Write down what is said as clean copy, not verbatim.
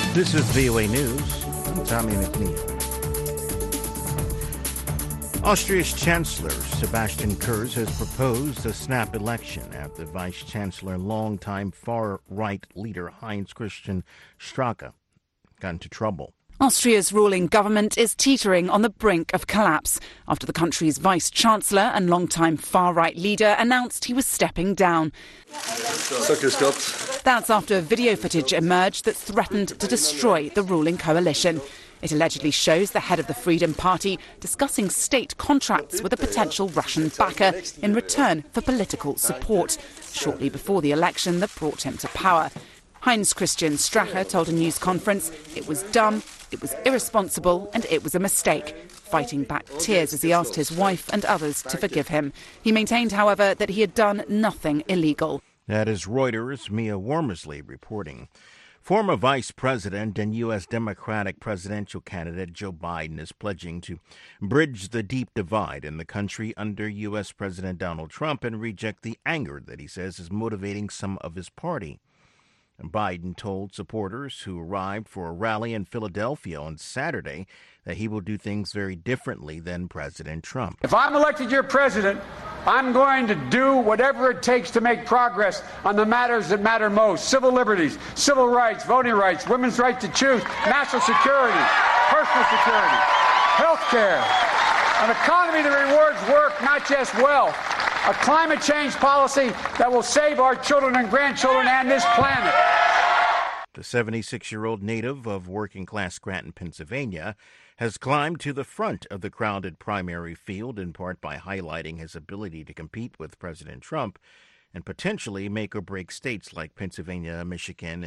This is VOA News. I'm Tommy McNeil. Austria's Chancellor Sebastian Kurz has proposed a snap election after Vice Chancellor and longtime far-right leader Heinz Christian Strache got into trouble. Austria's ruling government is teetering on the brink of collapse after the country's vice-chancellor and longtime far-right leader announced he was stepping down. That's after video footage emerged that threatened to destroy the ruling coalition. It allegedly shows the head of the Freedom Party discussing state contracts with a potential Russian backer in return for political support, shortly before the election that brought him to power. Heinz Christian Strache told a news conference it was dumb, it was irresponsible and it was a mistake, fighting back tears as he asked his wife and others to forgive him. He maintained, however, that he had done nothing illegal. That is Reuters' Mia Wormersley reporting. Former Vice President and U.S. Democratic presidential candidate Joe Biden is pledging to bridge the deep divide in the country under U.S. President Donald Trump and reject the anger that he says is motivating some of his party. Biden told supporters who arrived for a rally in Philadelphia on Saturday that he will do things very differently than President Trump. If I'm elected your president, I'm going to do whatever it takes to make progress on the matters that matter most: civil liberties, civil rights, voting rights, women's right to choose, national security, personal security, health care, an economy that rewards work, not just wealth, a climate change policy that will save our children and grandchildren and this planet. The 76-year-old native of working-class Scranton, Pennsylvania, has climbed to the front of the crowded primary field, in part by highlighting his ability to compete with President Trump and potentially make or break states like Pennsylvania, Michigan,